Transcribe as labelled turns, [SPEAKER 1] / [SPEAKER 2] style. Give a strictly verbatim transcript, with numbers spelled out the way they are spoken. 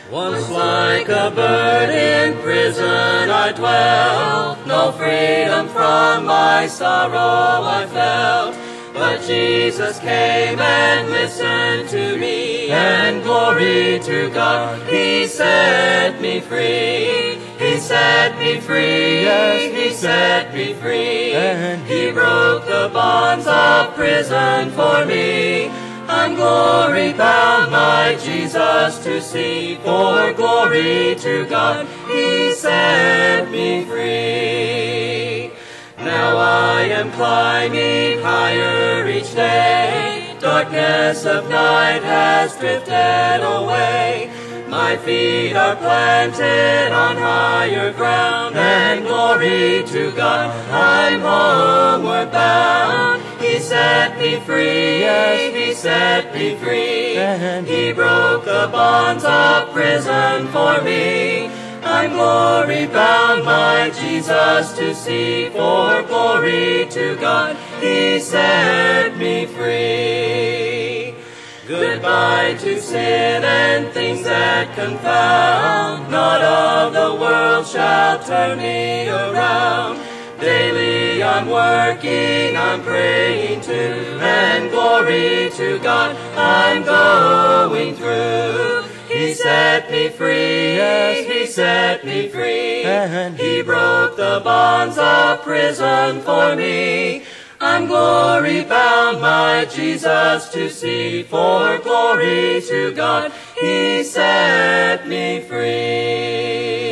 [SPEAKER 1] Once like a bird in prison I dwelt, no freedom from my sorrow I felt. But Jesus came and listened to me, and glory to God, He set me free. He set me free, yes, He set me free, and He broke the bonds of prison for me. I'm glory bound, my Jesus to see, for glory to God, He set me free. Now I am climbing higher each day, darkness of night has drifted away. My feet are planted on higher ground, and glory to God, I'm homeward bound. He set me free, yes, He set me free, and He broke the bonds of prison for me. I'm glory bound, my Jesus to see, for glory to God, He set me free. Goodbye to sin and things that confound, not of the world shall turn me around. Daily I'm working, I'm praying too, and glory to God, I'm going through. He set me free, yes, He set me free, and He broke the bonds of prison for me. I'm glory bound, my Jesus to see, for glory to God, He set me free.